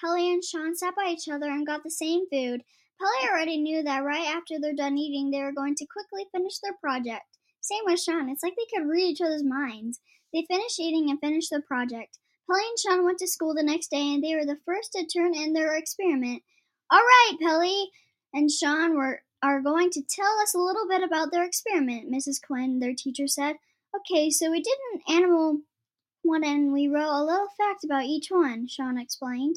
Pelly and Sean sat by each other and got the same food. Pelly already knew that right after they're done eating, they were going to quickly finish their project. Same with Sean. It's like they could read each other's minds. They finished eating and finished their project. Pelly and Sean went to school the next day, and they were the first to turn in their experiment. All right, Pelly and Sean are going to tell us a little bit about their experiment, Mrs. Quinn, their teacher said. Okay, so we did an animal one and we wrote a little fact about each one, Sean explained.